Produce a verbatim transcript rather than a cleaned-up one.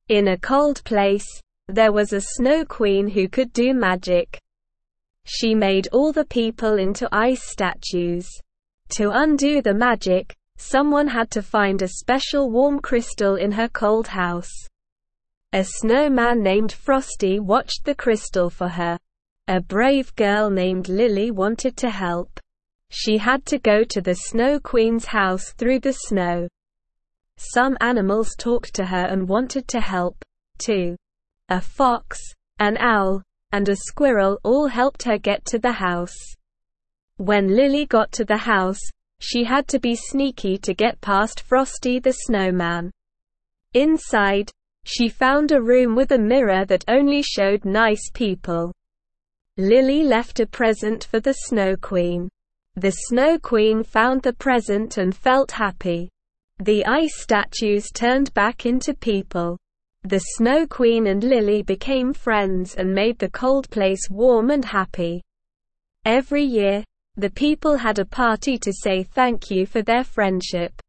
In a cold place, there was a snow queen who could do magic. She made all the people into ice statues. To undo the magic, someone had to find a special warm crystal in her cold house. A snowman named Frosty watched the crystal for her. A brave girl named Lily wanted to help. She had to go to the Snow Queen's house through the snow. Some animals talked to her and wanted to help, too. A fox, an owl, and a squirrel all helped her get to the house. When Lily got to the house, she had to be sneaky to get past Frosty the snowman. Inside, she found a room with a mirror that only showed nice people. Lily left a present for the Snow Queen. The Snow Queen found the present and felt happy. The ice statues turned back into people. The Snow Queen and Lily became friends and made the cold place warm and happy. Every year, the people had a party to say thank you for their friendship.